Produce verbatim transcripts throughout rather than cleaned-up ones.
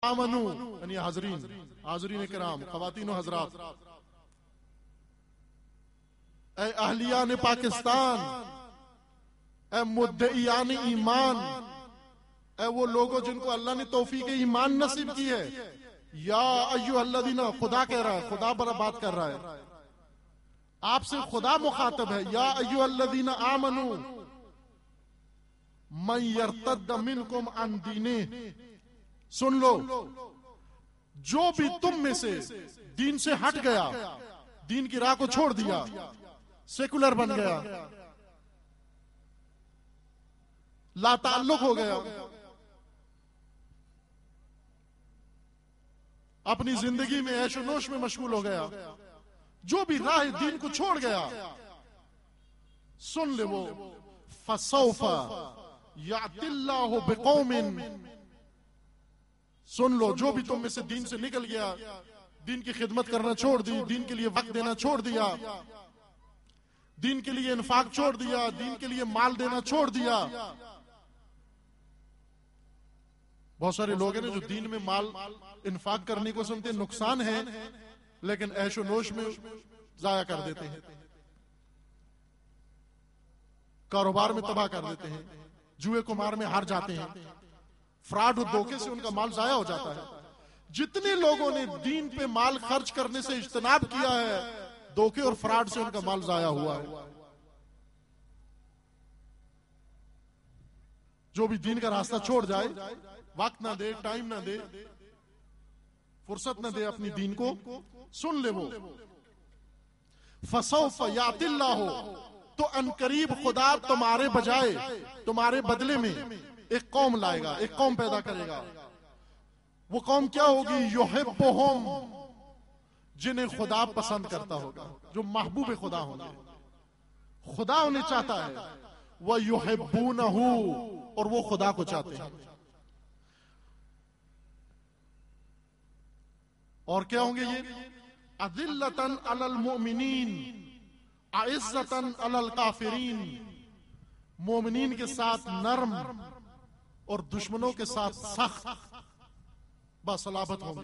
आमनू यानी हाजरीन हाजरीन कराम खवातीन व हजरात, ए अहलियान पाकिस्तान, ए मुद्दईयान ईमान, ए वो लोगों जिनको अल्लाह ने तौफीक ईमान नसीब की है, या अय्युहल्लज़ीना, खुदा कह रहा है, खुदा पर बात कर रहा है, आपसे खुदा मुखातब है। या अय्युहल्लज़ीना आमनू मन यर्तद्द मिनकुम अन दीनिही, सुन लो, जो भी तुम में से दीन से हट गया, दीन की राह को छोड़ दिया, सेकुलर बन गया, लाताल्लुक हो गया, अपनी जिंदगी में ऐशो नोश में मशगूल हो गया, जो भी राह दीन को छोड़ गया, सुन ले वो फसौफा यातिल्लाहु बिकौमिन, सुन लो, जो भी तुम में से दीन से निकल गया, दीन की खिदमत करना छोड़ दी, दीन के लिए वक्त देना छोड़ दिया, दीन के लिए इन्फाक छोड़ दिया, दीन के लिए माल देना छोड़ दिया। बहुत सारे लोग हैं ना जो दीन में माल इन्फाक करने को सुनते नुकसान है, लेकिन ऐशो नोश में जाया कर देते हैं, कारोबार में तबाह कर देते हैं, जुए कुमार में हार जाते हैं, फ्रॉड और धोखे से उनका माल जाया हो जाता है। जितने लोगों ने दीन पे माल खर्च करने से इज्तनाब किया है, धोखे और फ्रॉड से उनका माल जाया हुआ है। जो भी दीन का रास्ता छोड़ जाए, वक्त ना दे, टाइम ना दे, फुर्सत ना दे अपनी दीन को, सुन ले वो फसौफ यातिल्लाहु, तो अनकरीब खुदा तुम्हारे बजाय, तुम्हारे बदले में एक कौम लाएगा, एक कौम पैदा करेगा। वो कौम क्या होगी? युहिब्बुहुम, जिन्हें खुदा पसंद करता होगा, जो महबूब खुदा होंगे, खुदा उन्हें चाहता है। वह युहिब्बूनहु, और वो खुदा को चाहते हैं। और क्या होंगे ये? अज़िल्लतन अलल मुमिनीन अइज़्ज़तन अलल काफिरीन, मोमिनीन के साथ नर्म और दुश्मनों के साथ सख्त बसलाबत होंगे।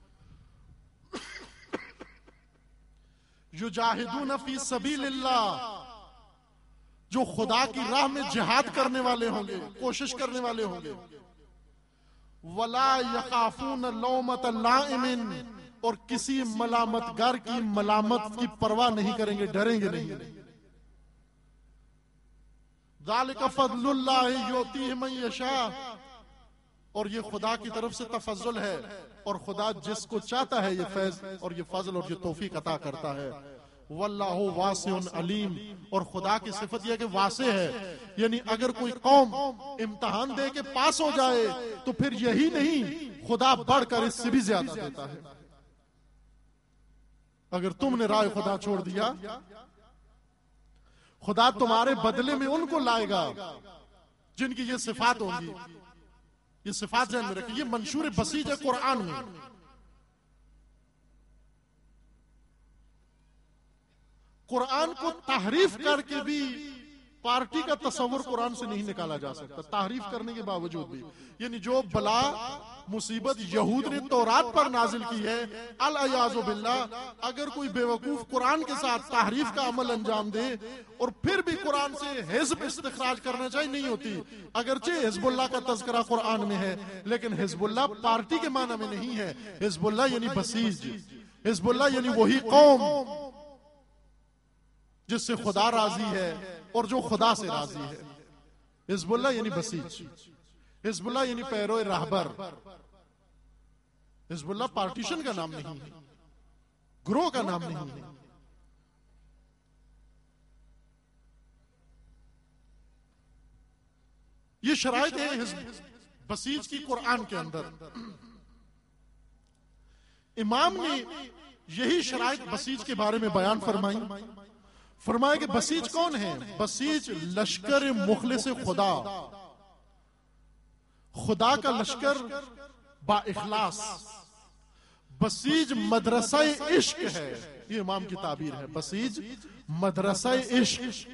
युजाहिदून फी सबीलिल्लाह, जो खुदा की राह में जिहाद करने वाले होंगे, कोशिश करने वाले होंगे। वला यखाफून लौमत लाइमिन, और किसी मलामतगार की मलामत की परवाह नहीं करेंगे, डरेंगे नहीं। ज़ालिका फ़ज़्लुल्लाहि युतीहि मन यशा, और ये खुदा की तरफ से तफज्जुल है, और खुदा जिसको चाहता है ये फैज और ये फजल और ये तौफीक अता करता है। वल्लाहु वासिउन अलीम, और खुदा की सिफत यह कि वासे है, यानी अगर कोई कौम इम्तिहान दे के पास हो जाए तो फिर यही नहीं, खुदा बढ़कर इससे भी ज्यादा देता है। अगर तुमने राय खुदा छोड़ दिया, खुदा तुम्हारे बदले में उनको लाएगा जिनकी ये सिफात होंगी। ये सिफात ध्यान में रखिए, ये मंशूर बसीज है कुरान में। कुरान को तहरीफ करके भी पार्टी का तस्वुर कुरान से नहीं निकाला जा सकता, तारीफ करने के बावजूद भी। यानी जो बला मुसीबत यहूद ने तौरात पर नाजिल की है, अल अयाज़ु बिल्लाह, अगर कोई बेवकूफ कुरान के साथ तारीफ का अमल अंजाम दे और फिर भी कुरान से हिज़्ब इस्तिखराज करना चाहिए, नहीं होती। अगरचे हिज़्बुल्लाह का तज़किरा कुरान में है, लेकिन हिज़्बुल्लाह पार्टी के माना में नहीं है। हिज़्बुल्लाह यानी बसीज, हिज़्बुल्लाह यानी वही कौम जिससे खुदा राजी है और जो खुदा से राजी है। हिज़्बुल्लाह यानी बसीज, हिज़्बुल्लाह यानी पैरोए रहबर। हिज़्बुल्लाह पार्टीशन का नाम नहीं है, ग्रोह का नाम नहीं है। ये शराइत है बसीज की कुरान के अंदर। इमाम ने यही शराइत बसीज के बारे में बयान फरमाई। फरमाया कि बसीज कौन है? बसीज लश्कर मुखलिस खुदा, खुदा का लश्कर बा इखलास। बसीज मदरसा इश्क है, ये इमाम की ताबीर है। बसीज मदरसा इश्क,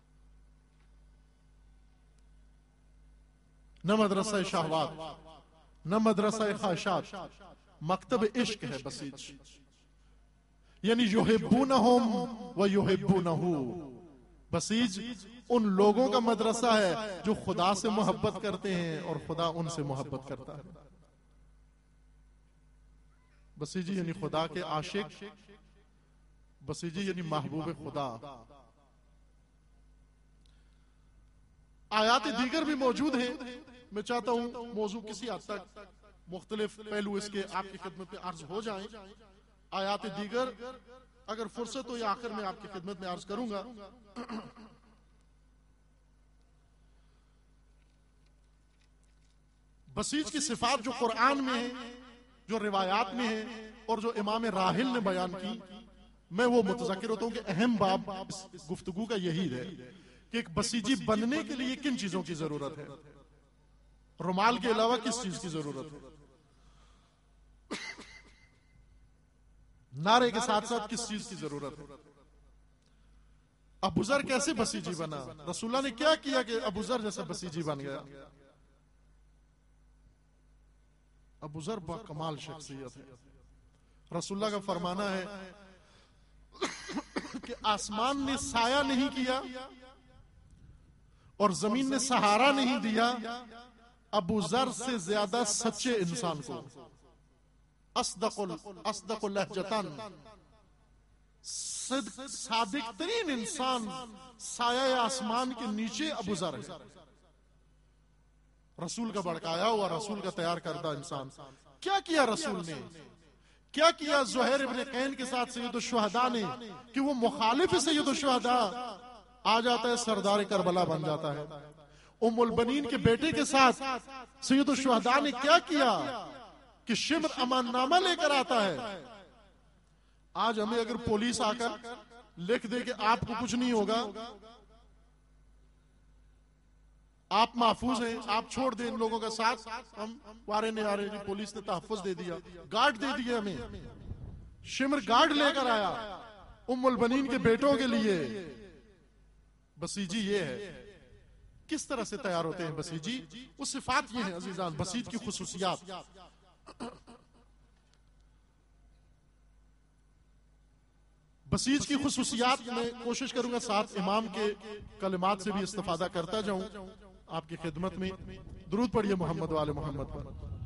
न मदरसा शहवात। न मदरसा ख्वाहिशात, मकतब इश्क है बसीज। यानी युहिब्बूनहुम व युहिब्बूनहू, बसीज उन लोगों का मदरसा है जो खुदा से मोहब्बत करते हैं और खुदा उनसे मोहब्बत करता है। बसीजी यानी खुदा के आशिक, बसीजी यानी महबूब खुदा। आयात दीगर भी मौजूद हैं। मैं चाहता हूं मौजू किसी हद तक मुख्तलिफ पहलू इसके आपकी खिदमत में अर्ज हो जाएं। आयात दीगर अगर फुर्सत हो या आखिर में आपकी खिदमत में अर्ज करूंगा। बसीज की सिफात जो कुरान में है, जो रिवायात में है और जो इमाम राहिल ने बयान की, मैं वो मुतज़क्किर होता हूं कि अहम बाब इस गुफ्तगू का यही है कि एक बसीजी बनने के लिए किन चीजों की जरूरत है, रुमाल के अलावा किस चीज की जरूरत है, नारे के साथ साथ किस चीज की जरूरत है। अबू ज़र कैसे बसीजी बना, रसूलुल्लाह ने क्या किया कि अबू ज़र जैसा बसीजी बन गया। अबू ज़र बा कमाल शख्सियत है। रसूलुल्लाह का फरमाना है कि आसमान ने साया नहीं किया और जमीन ने सहारा नहीं दिया अबू ज़र से ज्यादा सच्चे इंसान को। अस्दकुल अस्दकुल लहजतन, सादिक तरीन इंसान साया आसमान के नीचे अबू ज़र है। रसूल का भड़काया हुआ, रसूल का तैयार करदा इंसान। क्या किया रसूल ने, क्या किया ज़ुहैर इब्न कैन के साथ सैयदुश शुहदा ने कि वो मुखालिफ सैयदुश शुहदा आ जाता है, सरदार करबला बन जाता है। उम्मुल बनीन के बेटे के साथ सैयदुश शुहदा ने क्या किया कि शिम्र अमाननामा लेकर आता है। आज हमें अगर पुलिस आकर लिख दे कि आपको कुछ नहीं होगा, आप महफूज हैं, आप छोड़ दें इन लोगों का साथ, हम वारे नहीं आ रहे, पुलिस ने तहफ़्फ़ुज़ दे दिया, गार्ड दे दिया हमें। शिम्र गार्ड लेकर आया उम्मुल बनीन के बेटों के लिए। बसीजी ये है, किस तरह से तैयार होते हैं बसीजी। वो सिफात ये है अजीजान, बसीज की खुसूसियात। बसीज की खुसूसियात में कोशिश करूंगा साथ इमाम के कलिमात से भी इस्तिफादा करता जाऊं आपकी खिदमत में। दुरूद पढ़िए मोहम्मद वाले मोहम्मद पर।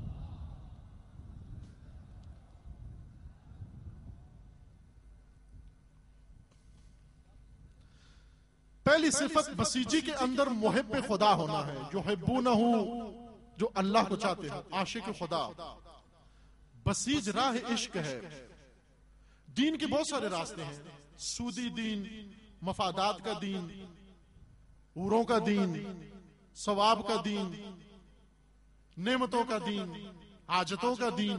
पहली सिफत बसीजी के अंदर मुहिब्ब खुदा होना है, जो हिब्बूनहू, जो अल्लाह को चाहते हैं, आशिक खुदा। बसीज राह इश्क है। दीन के बहुत सारे रास्ते हैं, सूदी दीन, मफादात का दीन, हूरों का दीन, सवाब का दीन, नेमतों का दीन, हाजतों का दीन।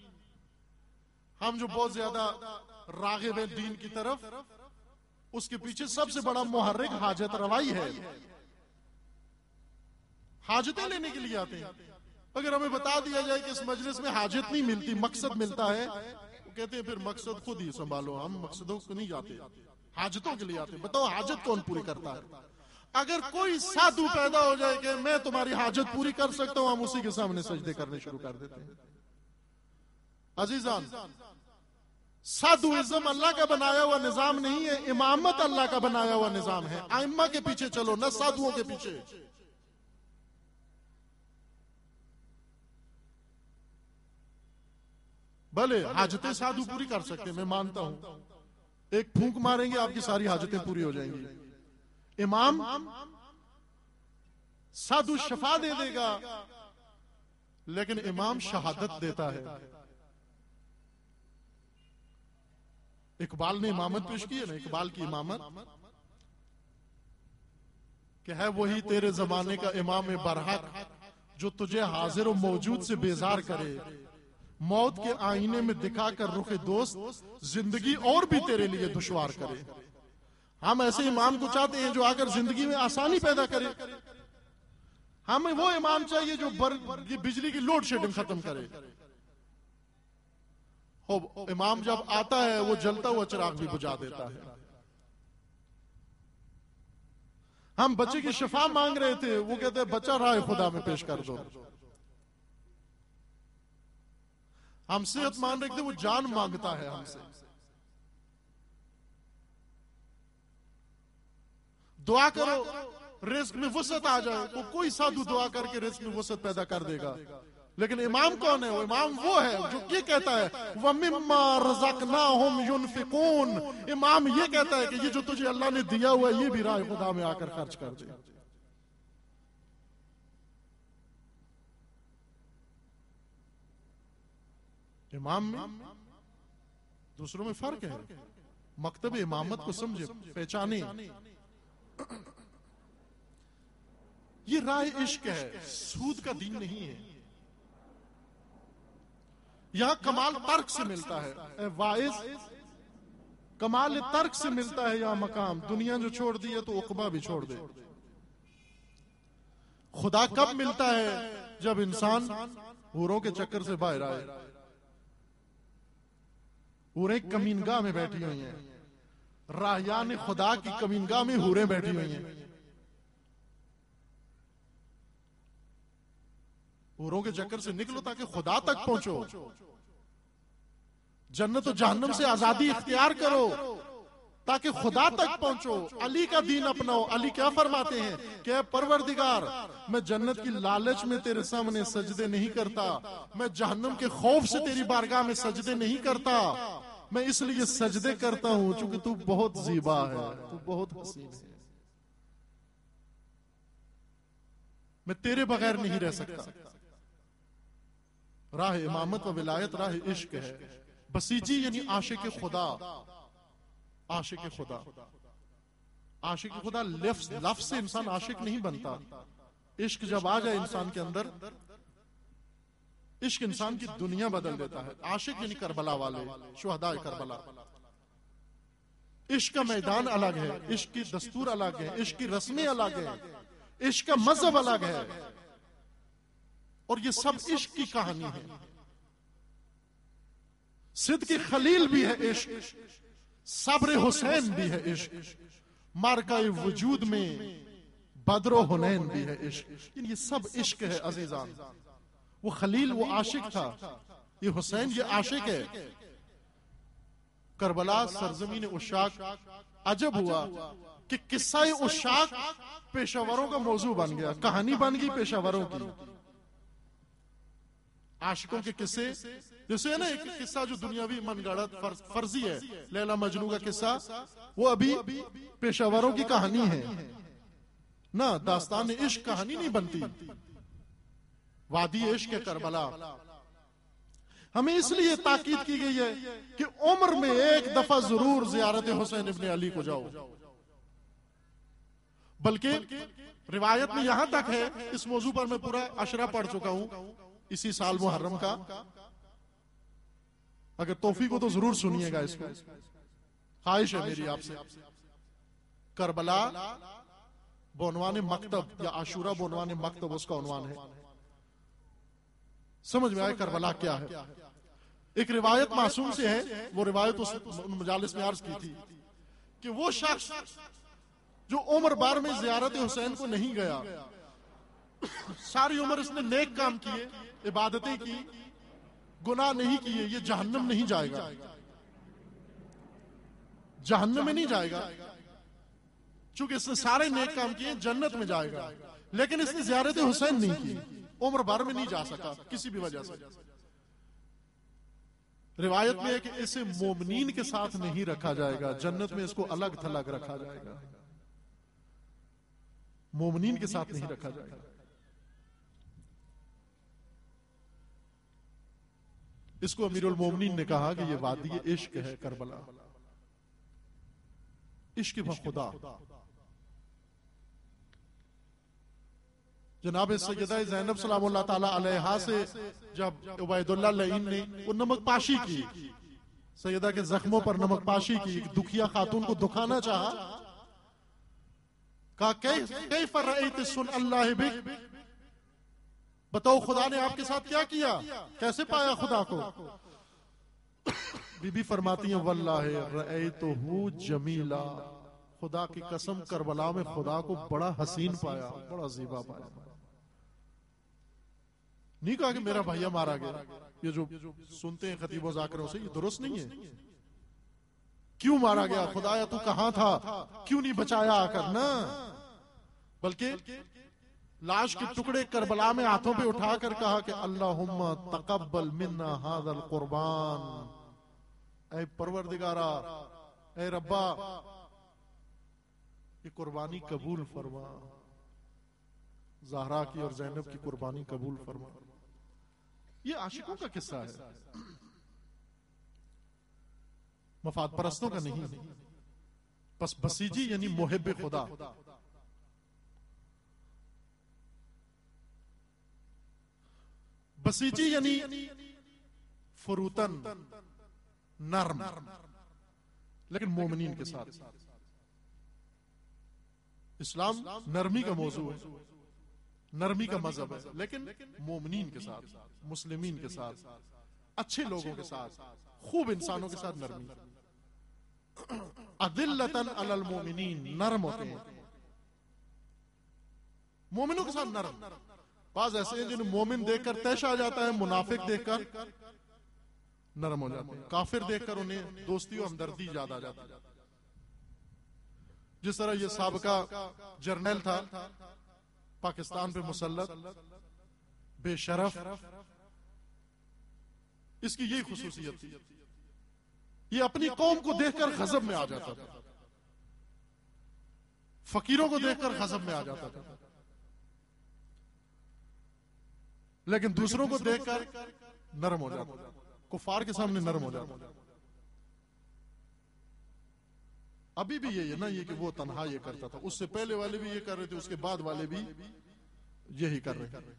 हम जो बहुत ज्यादा रागिब हैं दीन की तरफ, उसके पीछे सबसे बड़ा मुहर्रिक हाजत रवाई है। हाजतें लेने के लिए आते हैं। अगर हमें बता दिया जाए कि इस मजलिस में हाजत नहीं मिलती, मकसद मिलता है, वो कहते हैं फिर मकसद खुद ही संभालो, हम मकसदों को नहीं जाते, हाजतों के लिए आते। बताओ हाजत कौन पूरी करता है। अगर कोई साधु पैदा हो जाए कि मैं तुम्हारी हाजत पूरी कर सकता हूं, हम उसी के सामने सजदे करने शुरू कर देते हैं। अजीजान, साधुइज्म अल्लाह का बनाया हुआ निजाम नहीं है, इमामत अल्लाह का बनाया हुआ निजाम है। आइम्मा के पीछे चलो, न साधुओं के पीछे। भले हाजतें साधु पूरी कर सकते हैं, मैं मानता हूं। एक फूंक मारेंगे आपकी सारी हाजतें पूरी हो जाएंगी। इमाम साधु शफा दे देगा, लेकिन इमाम शहादत देता है। इकबाल ने इमामत पेश की है ना, इकबाल की इमामत कि है वही तेरे जमाने का इमाम बरहक, जो तुझे हाजिर और मौजूद से बेजार करे, मौत के आईने में दिखाकर रुखे दोस्त, जिंदगी और भी तेरे लिए दुश्वार करे। हम ऐसे इमाम को चाहते हैं जो आकर जिंदगी में आसानी पैदा करे। हमें वो इमाम चाहिए जो बिजली की लोड शेडिंग खत्म करे। हो इमाम जब आता है वो जलता हुआ चिराग भी बुझा देता है। हम बच्चे की शिफा मांग रहे थे, वो कहते हैं बच्चा राह खुदा में पेश कर दो। हम सेहत मान रखते, वो जान मांगता है हमसे। दुआ करो रिस्क में वसअत आ जाए, तो कोई साधु दुआ करके रिस्क में वसअत पैदा कर देगा। लेकिन इमाम कौन है? वो इमाम वो है जो ये कहता है वमिम्मा रज़क़नाहुम युनफिकून। इमाम ये कहता है कि ये जो तुझे अल्लाह ने दिया हुआ है, ये भी राह खुदा में आकर खर्च कर दे। इमाम में दूसरों में फर्क है। मकतब इमामत को समझे, पहचाने। ये राह इश्क है, सूद का दीन नहीं है। यहां कमाल तर्क से मिलता है। वाइज कमाल तर्क से मिलता है यहां मकाम। दुनिया जो छोड़ दी है तो उकबा भी छोड़ दे। खुदा कब मिलता है? जब इंसान हूरों के चक्कर से बाहर आए। हूरें कमीनगाह में बैठी हुई हैं, राहयान खुदा की कमीनगाह में हूरें बैठी हुई हैं। हूरों के चक्कर से निकलो ताकि खुदा तक पहुंचो। जन्नत और जहन्नम से आजादी इख्तियार करो ताकि खुदा तक पहुंचो। अली का दीन अपनाओ। अली क्या फरमाते हैं कि परवरदिगार, मैं जन्नत की लालच में तेरे सामने सजदे नहीं करता, मैं जहन्नम के खौफ से तेरी बारगाह में सजदे नहीं करता, मैं इसलिए सजदे करता हूं क्योंकि तू बहुत ज़ीबा है, तू बहुत हसीन है, मैं तेरे बगैर नहीं रह सकता। राह इमामत व विलायत राह इश्क है। बसीजी यानी आशिक खुदा। आशिक खुदा, आशिक खुदा लफ्ज लफ्ज से इंसान आशिक नहीं बनता। इश्क जब आ जाए इंसान के अंदर, इश्क इंसान की दुनिया बदल देता है। आशिक यानी करबला वाले, शुहदाए करबला। इश्क का मैदान अलग है, इश्क की दस्तूर अलग है, इश्क की रस्में अलग है, इश्क का मजहब अलग है, और ये सब इश्क की कहानी है। सिद्द की खलील भी है इश्क, सब्र हुसैन भी है इश्क, मार्का वजूद में बद्रो हुनैन भी है इश्क। ये सब इश्क है अजीजान। वो खलील वो आशिक था, ये हुसैन ये आशिक है। करबला सरजमीन उशाक। अजब हुआ कि किस्सा उशाक पेशावरों का मौजू बन गया, कहानी बन गई पेशावरों की। आशिकों के किस्से, जैसे है ना एक किस्सा जो दुनियावी मनगढ़ंत फर्ज, फर्जी है, लैला मजनू का किस्सा, वो अभी पेशावरों की कहानी है ना। दास्तान इश्क कहानी नहीं बनती। वादी इश्क है करबला। हमें इसलिए ताकीद की गई है कि उम्र में एक दफा जरूर जियारत हुसैन इब्ने अली को जाओ। बल्कि रिवायत में यहां तक है, इस मौजू पर मैं पूरा अशरा पढ़ चुका हूं इसी साल मुहर्रम का। अगर तौफीक हो तो जरूर सुनिएगा इसको, ख्वाहिश है मेरी आपसे। करबला बोनवान मकतब या आशूरा बोनवान मकतब उसका उन्वान है। समझ में आए करबला क्या है। एक रिवायत मासूम से है, वो रिवायत उस मजालिस में अर्ज की थी कि वो शख्स जो उम्र बार में जियारत हुसैन को नहीं गया, सारी उम्र इसने नेक काम किए, इबादतें की, गुनाह नहीं किए, ये जहन्नम नहीं जाएगा, जहन्नम में नहीं जाएगा, चूंकि इसने सारे नेक काम किए, जन्नत में जाएगा। लेकिन इसने जियारत हुसैन नहीं की, उम्र भर में नहीं जा सका किसी भी वजह से। रिवायत में है कि इसे मोमिनीन के साथ नहीं रखा जाएगा, जन्नत में इसको अलग थलग रखा जाएगा, मोमिनीन के साथ नहीं रखा जाएगा। इसको अमीरुल मोमिनीन ने कहा कि यह वादी इश्क है करबला, इश्क व खुदा। जनाब सैयदा ज़ैनब सलामुल्लाह ताला अलैहा से जब उबैदुल्लाह लईन ने वो नमक पाशी की, सैयदा के जख्मों पर नमक पाशी की, दुखिया खातून को दुखाना चाहा, कहा कैफ रअयत सुन अल्लाह बिक, बताओ खुदा ने आपके साथ क्या किया, कैसे पाया खुदा को। बीबी फरमाती है वल्लाहि रअयतहु जमीला, खुदा की कसम करबला में खुदा को बड़ा हसीन पाया, बड़ा ज़ीबा पाया। नहीं कहा कि मेरा भैया मारा गया। ये जो सुनते हैं खतीबों जाकिरों से, ये दुरुस्त नहीं है। क्यों मारा गया? खुदाया तू कहां था, क्यों नहीं बचाया आकर ना। बल्कि लाश के टुकड़े करबला में हाथों पे उठाकर कहा कि अल्लाहुम्मा तकब्बल मिन्ना हादल कुर्बान, ऐ परवरदिगारा, ऐ रब्बा, ये कुर्बानी कबूल फरमा, ज़हरा की और ज़ैनब की कुर्बानी कबूल फरमा। ये आशिकों का किस्सा है, मफाद परस्तों का नहीं है। बस बसीजी यानी मुहिब खुदा। बसीजी यानी फुरूतन, नर्म, लेकिन मोमिनीन के साथ। इस्लाम नरमी का मौजू है, नरमी का मजहब है, लेकिन मोमिनीन के साथ, मुस्लिमीन के साथ, अच्छे लोगों के साथ, खूब इंसानों के साथ नरमी। अदिल्लतन अलल मोमिनीन, नरम होते हैं मोमिनों के साथ, नरम। बाज ऐसे हैं जिन्हें मोमिन देखकर तैश आ जाता है, मुनाफिक देखकर नरम हो जाते हैं, काफिर देखकर उन्हें दोस्ती और हमदर्दी याद आ जाती है। जिस तरह ये साबका जर्नल था, पाकिस्तान पे मुसल्लत, बेशरफ, इसकी यही खुसूसियत थी, ये अपनी कौम को देखकर गजब में आ जाता था, फकीरों को देखकर गजब में आ जाता था, लेकिन दूसरों को देखकर नरम हो जाता था, कुफार के सामने नरम हो जाता था। अभी भी ये है ना, ये कि वो तन्हा ये करता था, उससे पहले वाले भी ये कर रहे थे, उसके बाद वाले भी यही कर रहे हैं।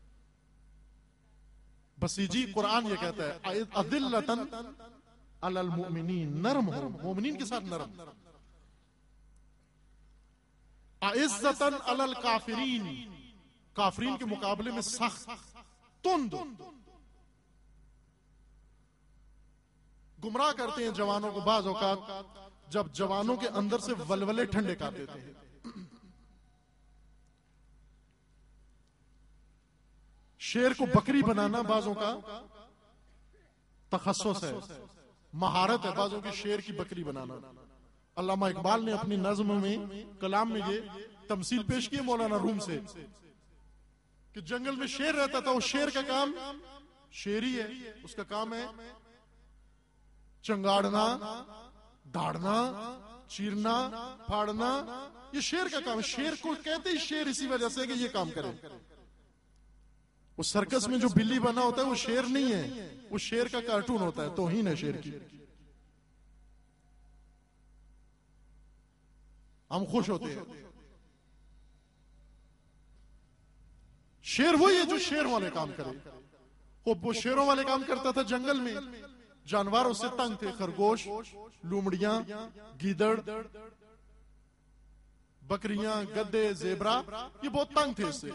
बसीजी कुरान ये कहता है अदिल्लतन अलल मुमिनीन, नरम हो, मोमिनीन के साथ नरम। अइज्जतन अलल काफिरीन, काफिरीन के मुकाबले में सख्त, तुंद, गुमराह करते हैं जवानों को। बाज औकात जब जवानों के अंदर से वलवले ठंडे कर देते हैं, शेर को बकरी बनाना बाजों का तखस्सुस है, महारत है बाजों की शेर की बकरी बनाना। अल्लामा इकबाल ने अपनी नज्म में, कलाम में ये तमसील पेश की मौलाना रूम से कि जंगल में शेर रहता था, वो शेर का काम शेरी है, उसका काम है चंगाड़ना, दाड़ना, चीरना, फाड़ना, ये शेर का काम है। शेर को कहते ही शेर इसी वजह से कि ये काम करे। वो सर्कस में जो बिल्ली बना होता है वो शेर नहीं है, वो शेर का कार्टून होता है, तौहीन है शेर की। हम खुश होते हैं, शेर वही है जो शेर वाले काम करे। वो वो शेरों वाले काम करता था जंगल में, जानवर उससे तंग थे, खरगोश, लूमड़ियां, गीदड़, बकरियां, गद्दे, जेबरा, ये बहुत तंग थे इससे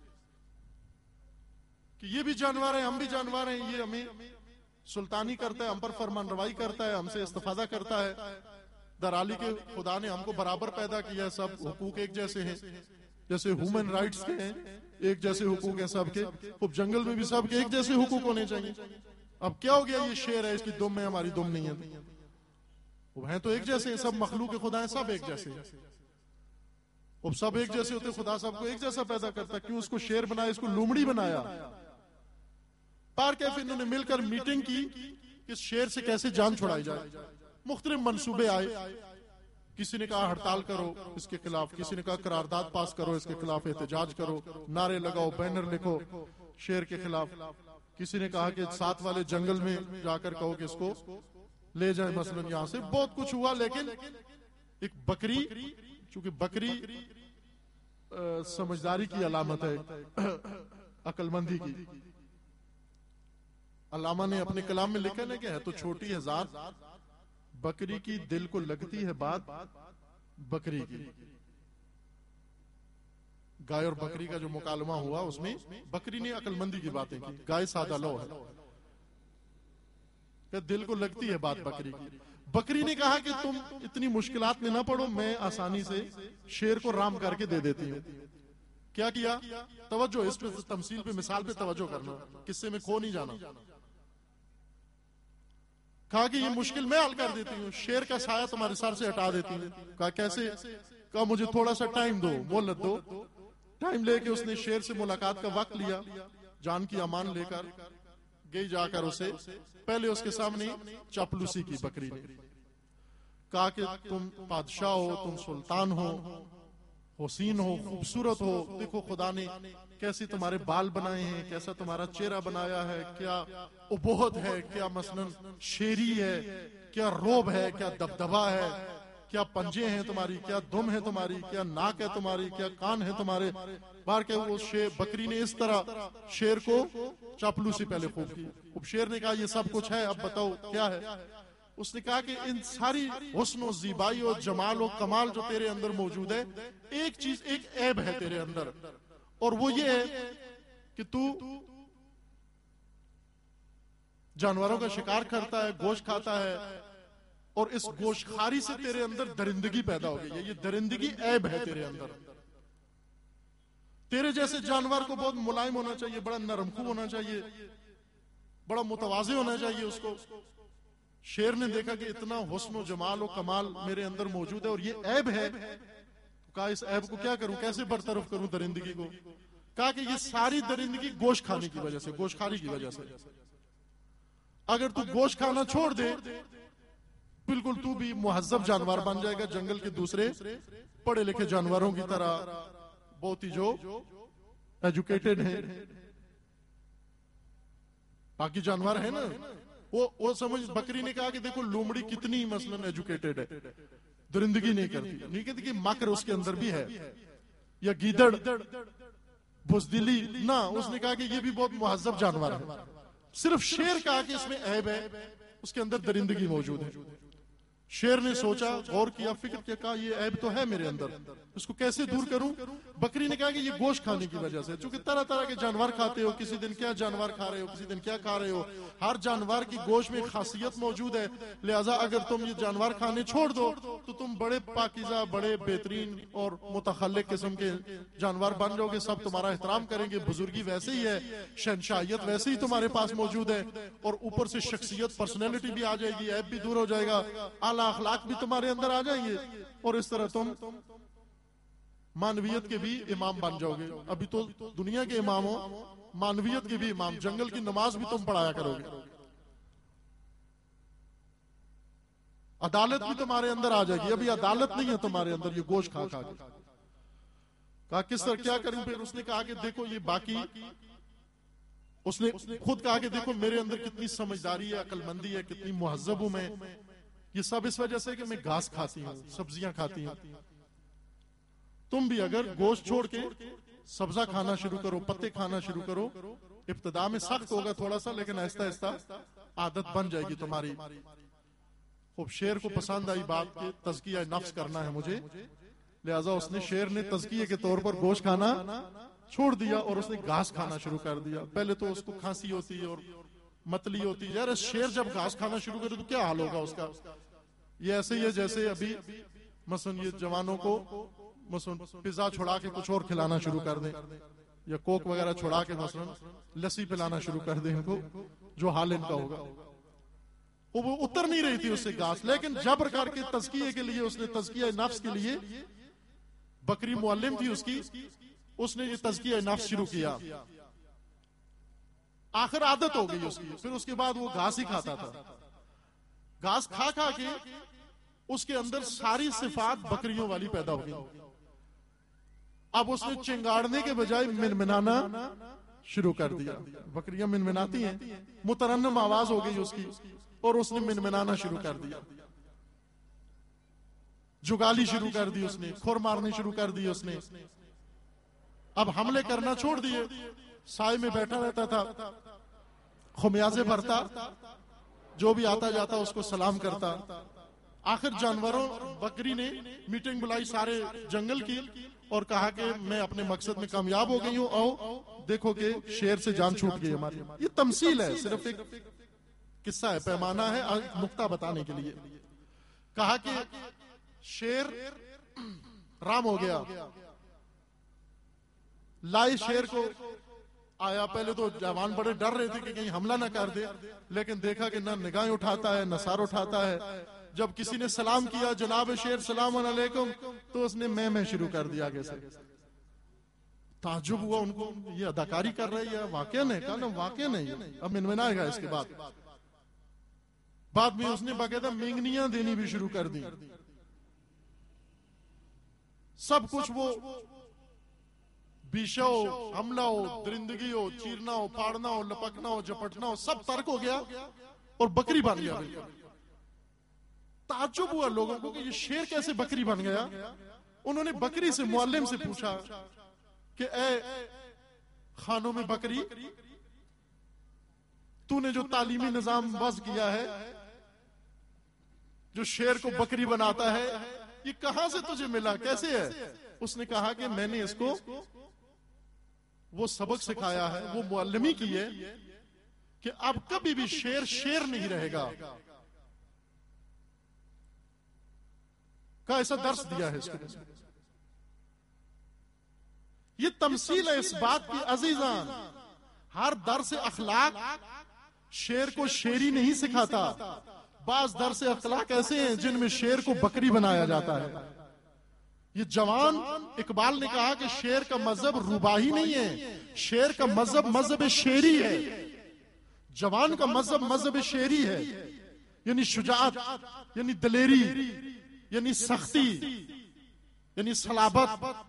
कि ये भी जानवर है, हम भी जानवर हैं, ये हमें सुल्तानी करता है, हम पर फरमान रवाई करता है, हमसे इस्तिफादा करता है। दराली के खुदा ने हमको बराबर पैदा किया, सब हुकूक एक जैसे हैं, जैसे ह्यूमन राइट्स के हैं, एक जैसे हुकूक हैं सबके। अब जंगल में भी सबके एक जैसे हुकूक होने चाहिए। अब क्या हो गया, ये शेर है, इसकी दुम है, हमारी दुम नहीं है। वो हैं तो एक जैसे हैं, सब मखलूक खुदा है, सब एक जैसे हैं। अब सब एक जैसे होते, खुदा सबको एक जैसा पैदा करता, क्यों उसको शेर बनाया, इसको लूमड़ी बनाया? पार कैफे इन्होंने मिलकर मीटिंग की कि इस शेर से कैसे जान छुड़ाई जाए। मुख्तलिफ मंसूबे आए, किसी ने कहा हड़ताल करो इसके खिलाफ, किसी ने कहा करारदाद पास करो इसके खिलाफ, एहतजाज करो, नारे लगाओ, बैनर लिखो शेर के खिलाफ। किसी ने कहा कि साथ वाले जंगल में जाकर कहो कि इसको ले जाए मसलन यहां से। बहुत कुछ हुआ, लेकिन एक बकरी, चूंकि बकरी आ, समझदारी की अलामत है, अकलमंदी की। अल्लामा ने अपने कलाम में लिखा है कि है तो छोटी है जात, बकरी की दिल को लगती है बात बकरी की। गाय और बकरी का जो मुकालमा हुआ उसमें बकरी ने अकलमंदी की बातें की, गाय सादा लो है, कि दिल को लगती है बात बकरी की। बकरी ने कहा कि तुम इतनी मुश्किलात में ना पड़ो, मैं आसानी से शेर को राम करके दे देती हूँ। क्या किया? तवज्जो, इस पे तमसील पे, मिसाल पे तवज्जो करना, किस्से में खो नहीं जाना। कहा कि ये मुश्किल मैं हल कर देती हूँ, शेर का साया तुम्हारे सर से हटा देती हूँ। कहा कैसे? कहा मुझे थोड़ा सा टाइम दो, मोहलत दो। टाइम लेके उसने शेर से मुलाकात का वक्त लिया, जान की अमान लेकर गई जाकर उसे, पहले उसके सामने चापलूसी की बकरी ने। कहा कि तुम बादशाह हो, तुम सुल्तान हो, हुसीन हो, खूबसूरत हो, देखो खुदा ने कैसे तुम्हारे बाल बनाए हैं, कैसा तुम्हारा चेहरा बनाया है, क्या उबोहत है, क्या मसलन शेरी है, क्या रोब है, क्या दबदबा है, क्या पंजे हैं तुम्हारी, क्या दुम है तुम्हारी, क्या नाक है तुम्हारी, क्या कान है तुम्हारे। बार के वो शेर बकरी ने इस तरह शेर को चापलूसी पहले खूब की। अब शेर ने कहा ये सब कुछ है, अब बताओ क्या है? उसने कहा कि इन सारी हुस्न और ज़ीबाई और जमाल और कमाल जो तेरे अंदर मौजूद है, एक चीज, एक ऐब है तेरे अंदर, और वो ये है कि तू जानवरों का शिकार करता है, गोश्त खाता है, और इस गोश्तखारी से तेरे अंदर दरिंदगी पैदा हो गई है। ये दरिंदगी ऐब है तेरे अंदर। तेरे जैसे जानवर को बहुत मुलायम होना चाहिए, बड़ा नरमखू होना चाहिए, बड़ा मुतवाज़े होना चाहिए उसको। शेर ने देखा कि इतना हुस्न जमाल और कमाल मेरे अंदर मौजूद है और ये ऐब है। कहा इस ऐब को क्या करूं, कैसे बरतरफ करूं दरिंदगी को? कहा कि ये सारी दरिंदगी गोश्त खाने की वजह से, गोश्तखारी की वजह से। अगर तू गोश्त खाना छोड़ दे, बिल्कुल तू भी मुहज्जब जानवर बन जाएगा, जंगल के दूसरे पढ़े लिखे जानवरों की तरह, बहुत ही जो एजुकेटेड है। बाकी जानवर है ना, वो वो समझ। बकरी ने कहा कि देखो लोमड़ी कितनी मसलन एजुकेटेड है, दरिंदगी नहीं करती, नहीं कहती कि मकर उसके अंदर भी है, या गीदड़ बुजदिली ना। उसने कहा कि ये भी बहुत मुहज्जब जानवर है। सिर्फ शेर कहा कि इसमें ऐब है, उसके अंदर दरिंदगी मौजूद है। शेर ने सोचा, गौर किया, फिक्र किया, कहा ये ऐब तो है मेरे अंदर, इसको कैसे दूर करूं? बकरी ने कहा कि ये गोश्त खाने की वजह से, क्योंकि तरह तरह के जानवर खाते हो, किसी दिन क्या जानवर खा रहे हो, किसी दिन क्या खा रहे हो, हर जानवर की गोश्त में खासियत मौजूद है। लिहाजा अगर तुम ये जानवर खाने छोड़ दो तो तुम बड़े पाकीज़ा, बड़े बेहतरीन और मुतखल्लिक किस्म के जानवर बन जाओगे, सब तुम्हारा एहतराम करेंगे, बुजुर्गी वैसे ही है, शहनशाहियत वैसे ही तुम्हारे पास मौजूद है, और ऊपर से शख्सियत, पर्सनैलिटी भी आ जाएगी, ऐब भी दूर हो जाएगा, आला अखलाक भी तुम्हारे अंदर आ जाएंगे, और इस तरह तुम मानवियत के भी इमाम बन जाओगे। अभी तो दुनिया के इमाम हो, मानवियत के भी इमाम, जंगल की नमाज भी तुम पढ़ाया करोगे, अदालत भी तुम्हारे अंदर आ जाएगी। अभी अदालत नहीं है तुम्हारे अंदर, ये गोश्त खा खा के। कहा किस तरह क्या करूं? फिर उसने कहा कि देखो ये बाकी, उसने खुद कहा कि देखो मेरे अंदर कितनी समझदारी है, अकलमंदी है, कितनी मुहज्जब हूं मैं। ये सब इस वजह से कि मैं घास खाती हूँ, सब्जियां खाती हूँ। तुम भी अगर गोश्त छोड़ के सब्जा खाना शुरू करो, पत्ते खाना शुरू करो, इब्तिदा में सख्त होगा थोड़ा सा, लेकिन आहिस्ता आहिस्ता आदत बन जाएगी तुम्हारी। खूब शेर को पसंद आई बात कि तज़किया नफ्स करना है मुझे, लिहाजा उसने, शेर ने तज़किये के तौर पर गोश्त खाना छोड़ दिया और उसने घास खाना शुरू कर दिया। पहले तो उसको खांसी होती है और मतली होती है, यार शेर जब घास खाना शुरू करे तो क्या हाल होगा उसका। ये ऐसे ही है जैसे अभी मसलन ये जवानों को मसलन पिज्जा छुड़ा के कुछ और खिलाना शुरू कर दें, या कोक वगैरह छुड़ा के मसलन लस्सी पिलाना शुरू कर दें इनको, जो हाल इनका होगा। वो उतर नहीं रही थी उससे घास, लेकिन जबर करके तज़किये के लिए, उसने तज़किया नफ्स के लिए, बकरी मुअल्लिम थी उसकी, उसने ये तज़किया नफ्स शुरू किया। आखिर आदत हो गई उसकी, फिर उसके बाद वो घास ही खाता था। घास खा खा के उसके अंदर सारी सिफात बकरियों वाली पैदा हो गई। अब उसने चिंगाड़ने के बजाय मिनमिनाना शुरू कर दिया। बकरियां मिनमिनाती हैं, मुतरन्नम आवाज हो गई उसकी, और उसने मिनमिनाना शुरू कर दिया। जुगाली शुरू कर दी उसने, खुर मारने शुरू कर दी उसने। अब हमले करना छोड़ दिए, साए में बैठा रहता था, खुमियाजे भरता, जो भी आता जाता उसको सलाम करता। आखिर जानवरों, बकरी ने मीटिंग बुलाई सारे जंगल की और कहा कि मैं अपने मकसद में कामयाब हो गई हूं, आओ देखो कि शेर से जान छूट गई हमारी। ये तमसील है, सिर्फ एक किस्सा है, पैमाना है नुक्ता बताने के लिए। कहा कि शेर राम हो गया, लाए शेर को, आया। पहले तो जवान बड़े डर रहे थे कि कहीं हमला ना कर दे, लेकिन देखा कि ना निगाहें उठाता है न सर उठाता है। जब किसी ने सलाम किया, जनाब शेर सलाम अलैकुम, तो उसने मैं मैं शुरू कर दिया आगे से। ताज्जुब हुआ उनको, ये अदाकारी कर रही है वाकया नहीं। कहा ना वाकया नहीं, अब मिनमिनाएगा इसके बाद। बाद में उसने बाकायदा मेंगनियां देनी भी शुरू कर दी। सब कुछ वो बीशा हो, हमला हो, दरिंदगी हो, चीरना हो, फाड़ना हो, लपकना हो, झपटना हो, सब तर्क हो गया और बकरी बन गया। ताज्जुब हुआ लोगों को कि ये शेर कैसे बकरी बन गया। उन्होंने बकरी से, मुअल्लिम से पूछा कि ए खानों में बकरी, तूने जो तालीमी निजाम वज़ किया है, जो शेर को बकरी बनाता है, ये कहां से तुझे मिला, कैसे है? उसने कहा कि मैंने इसको वो सबक सिखाया है, वो मुअल्लिमी की है कि अब कभी भी शेर शेर नहीं रहेगा का ऐसा दर्स दिया है इसको। ये तमसील है इस बात की अजीजान, हर दर्स अखलाक शेर को शेरी नहीं सिखाता। बाज दर्स अखलाक ऐसे हैं जिनमें शेर को बकरी बनाया जाता है। ये जवान, इकबाल ने कहा कि शेर का मजहब रुबाही नहीं है, शेर का मजहब मजहब शेरी है। जवान का मजहब मजहब शेरी है, यानी शुजाअत, यानी दलेरी, यानी सख्ती, यानी सलाबत।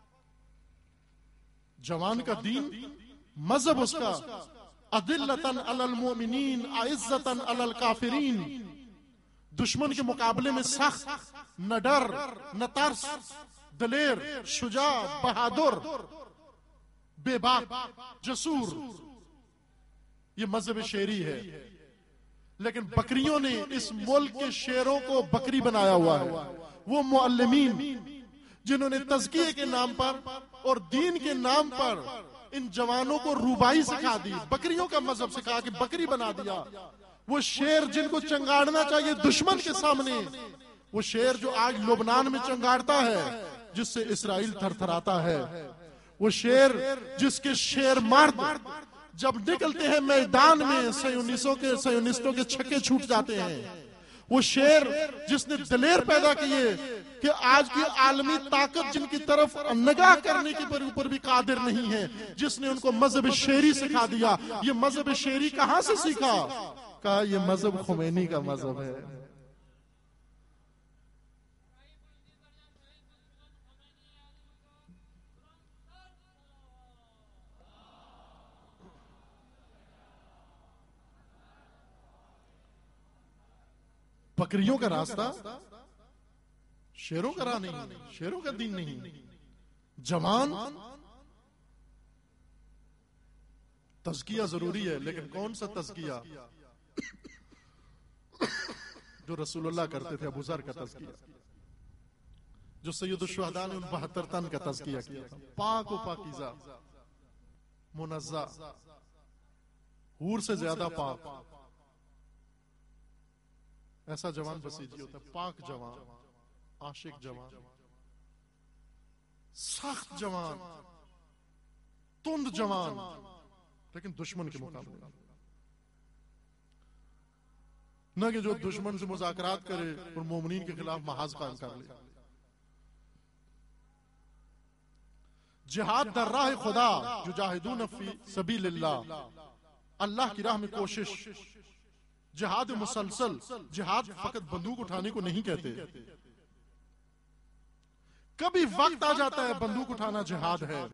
जवान का दीन, मजहब उसका अदिल्लतन अलल मोमिनीन आइज्जतन अलल काफिरीन, दुश्मन के मुकाबले में सख्त, न डर न तरस, दलेर, शुजा, बहादुर, बेबाक, जसूर, ये मजहब शेरी है। लेकिन बकरियों ने इस मुल्क के शेरों को बकरी बनाया हुआ है। वो मुअल्लिमीन जिन्होंने तज़किये के नाम पर और दीन के नाम पर इन जवानों को रुबाई सिखा दी, बकरियों का मजहब सिखा के बकरी बना दिया। वो शेर जिनको चंगाड़ना चाहिए दुश्मन के सामने, वो शेर जो आज लुबनान में चंगाड़ता है, जिससे इसराइल थरथराता है, वो शेर जिसके शेर मर्द जब निकलते हैं मैदान में सयोनिसों के सयोनिस्टों के छक्के छूट जाते हैं, वो शेर जिसने दलेर पैदा किए कि आज की आलमी ताकत जिनकी तरफ निगाह करने के ऊपर भी कादिर नहीं है, जिसने उनको मजहब शेरी सिखा दिया। ये मजहब शेरी कहां से सीखा? कहा ये मजहब खुमैनी का मजहब है। बकरियों का रास्ता शेरों का राह नहीं, शेरों का दीन नहीं। जवान, तज़किया जरूरी है, लेकिन कौन सा तज़किया? जो रसूलुल्लाह करते थे, अबू ज़र का तज़किया, जो सैयदुश शुहदा ने उन बहत्तर तन का तज़किया किया था। पाक व पाकीज़ा, मुनज़्ज़ा, हूर से ज्यादा पाक, ऐसा जवान बसीजी होता है। पाक जवान, आशिक जवान, सख्त जवान, तुंद जवान, लेकिन दुश्मन के मुकाबले न कि जो दुश्मन से मुज़ाकरात करे और मोमिनीन के खिलाफ महाज कायम कर ले। जिहाद दर राह खुदा युजाहिदून फी सबीलिल्लाह, अल्लाह की राह में कोशिश। जिहाद मुसलसल, जिहाद फकत बंदूक उठाने को नहीं कहते। कभी वक्त आ जाता है बंदूक उठाना जिहाद है।